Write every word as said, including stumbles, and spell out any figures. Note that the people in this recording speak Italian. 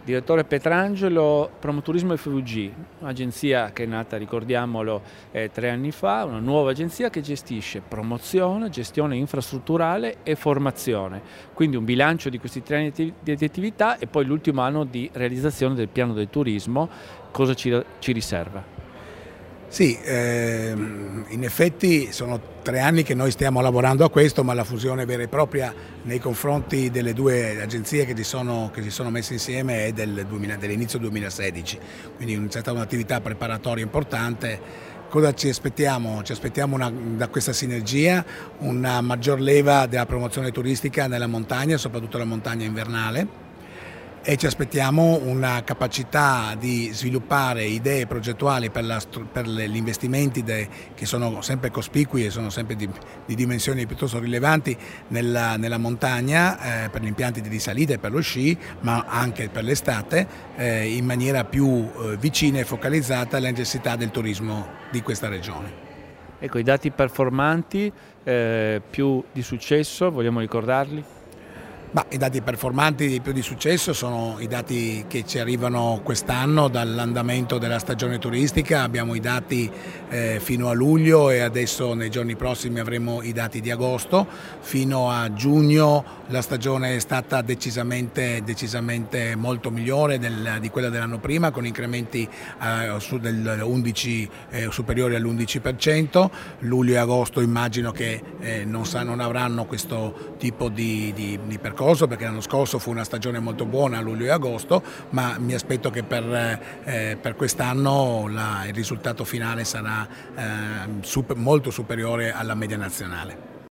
Direttore Petrangelo, Promoturismo F V G, un'agenzia che è nata, ricordiamolo, eh, tre anni fa, una nuova agenzia che gestisce promozione, gestione infrastrutturale e formazione. Quindi un bilancio di questi tre anni di attività e poi l'ultimo anno di realizzazione del piano del turismo. Cosa ci, ci riserva? Sì, ehm, in effetti sono tre anni che noi stiamo lavorando a questo, ma la fusione vera e propria nei confronti delle due agenzie che si sono, che si sono messe insieme è del dell'inizio duemilasedici, quindi è stata un'attività preparatoria importante. Cosa ci aspettiamo? Ci aspettiamo una, da questa sinergia una maggior leva della promozione turistica nella montagna, soprattutto la montagna invernale, e ci aspettiamo una capacità di sviluppare idee progettuali per, la, per gli investimenti de, che sono sempre cospicui e sono sempre di, di dimensioni piuttosto rilevanti nella, nella montagna, eh, per gli impianti di risalita e per lo sci, ma anche per l'estate, eh, in maniera più eh, vicina e focalizzata alle necessità del turismo di questa regione. Ecco, i dati performanti eh, più di successo, vogliamo ricordarli? Ma i dati performanti di più di successo sono i dati che ci arrivano quest'anno dall'andamento della stagione turistica. Abbiamo i dati eh, fino a luglio e adesso nei giorni prossimi avremo i dati di agosto. Fino a giugno la stagione è stata decisamente, decisamente molto migliore del, di quella dell'anno prima, con incrementi eh, su del undici, eh, superiori all'undici per cento. Luglio e agosto immagino che eh, non, sa, non avranno questo tipo di, di, di percorso, perché l'anno scorso fu una stagione molto buona a luglio e agosto, ma mi aspetto che per, eh, per quest'anno il risultato finale sarà eh, super, molto superiore alla media nazionale.